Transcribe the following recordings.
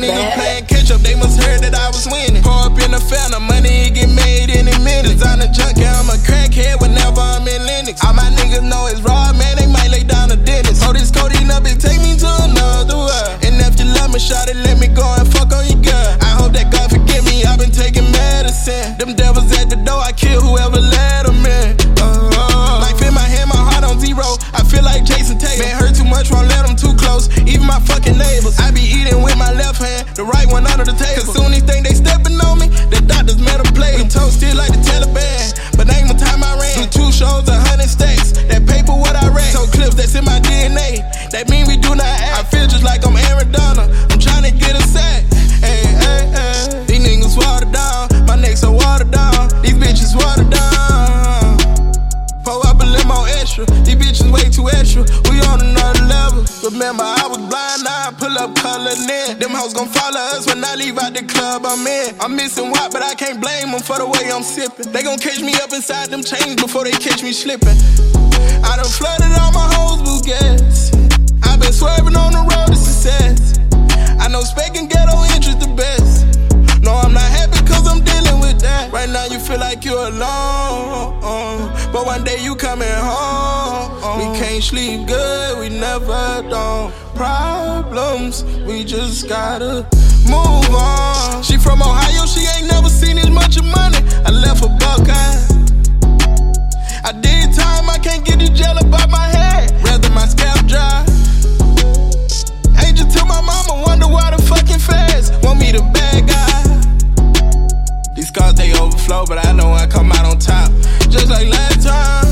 niggas playing catch up, they must heard that I was winning. Pour up in the fountain, money get made in a minute. Designer junkie, I'm a crackhead whenever I'm in Linux. All my niggas know it's raw, man, they might lay down a dentist. Hold this codeine up and take me to another world. And if you love me, shawty, let me go and fuck on your girl. I hope that God forgive me, I've been taking medicine. Them devils at the door, I kill whoever let them in. Life in my hand, my heart on zero. I feel like Jason Tatum. Man, hurt too much, won't let them too close. Even my fucking neighbors. I be eating with my left hand, the right one under the table. Cause soon these think they stepping on me, the doctors met a play. We toast still like the Taliban, but ain't no time I ran. Do 2 shows, 100 stacks. That paper what I read. So clips that's in my DNA. That mean we do not act. I feel just like I'm Aaron Donald. I'm trying to get a sack. Hey, hey, hey. These niggas watered down. My neck so watered down. These bitches watered down. Pull up a limo extra. These bitches way too extra. We on another level. Remember, I was blind, now I pull up colored in. Them hoes gon' follow us when I leave out the club I'm in. I'm missing Watt, but I can't blame them for the way I'm sipping. They gon' catch me up inside them chains before they catch me slipping. I done flooded all my hoes with gas. I been swerving on the road to success. I know spec and ghetto interest the best. No, I'm not happy cause I'm dealing with that. Right now you feel like you're alone, but one day you coming home. We can't sleep good, we never done. Problems, we just gotta move on. She from Ohio, she ain't never seen this much of money. I left a Buckeye. I did time, I can't get the gel up out my head. Rather my scalp dry. Angel to my mama, wonder why the fucking feds want me the bad guy. These scars they overflow, but I know I come out on top. Just like last time.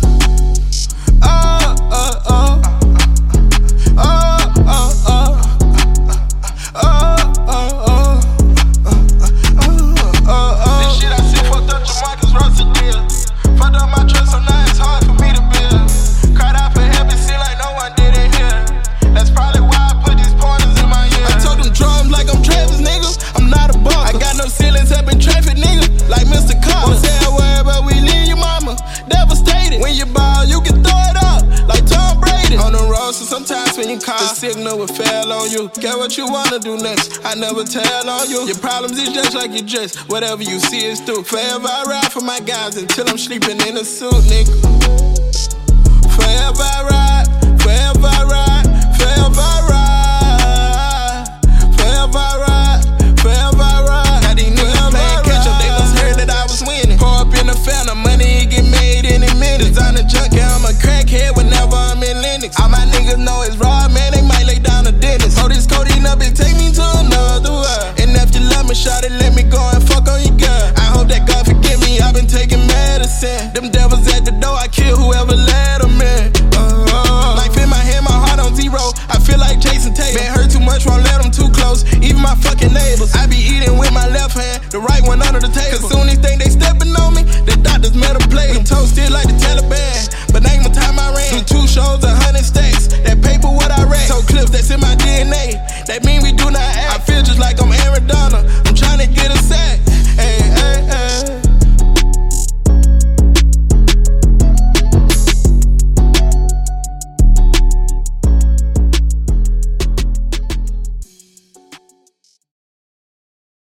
Oh, oh, oh. Oh, oh, oh. Oh, oh, oh. This shit I see fucked up Jamarcus Russell deal. Fucked up my trust, so now it's hard for me to build. Cried out for help, it seemed like no one did it here. That's probably why I put these pointers in my ear. I told them drums like I'm Travis, nigga. I'm not a boss. I got no ceilings up in traffic, nigga. Like Mr. Carter. Won't say a word, but we leave your mama devastated. When you ball, you can throw it up like Tom Brady. On the road, so sometimes when you call, the signal will fail on you. Get what you wanna do next, I never tell on you. Your problems is just like your dress. Whatever you see is through. Forever I ride for my guys until I'm sleeping in a suit, nigga. Forever I ride, forever I ride, forever I ride, forever I ride, forever I ride. Now these niggas playing catch up, they must heard that I was winning. Pour up in the fountain, money get made in a minute. Designer junkie, I'm a crackhead whenever I'm in Linux. All my niggas know it's raw, man, they might lay down a dentist. Hold this codeine up and take me to another world. And if you love me, shawty, let me go and fuck on your girl. I hope that God forgive me, I've been taking medicine. Them devils at the door, I kill whoever let them in. Life in my hand, my heart on zero. I feel like Jason Tatum. Man, hurt too much, won't let them too close. Even my fucking neighbors. I be eating with my left hand, the right one under the table. Cause soon these think they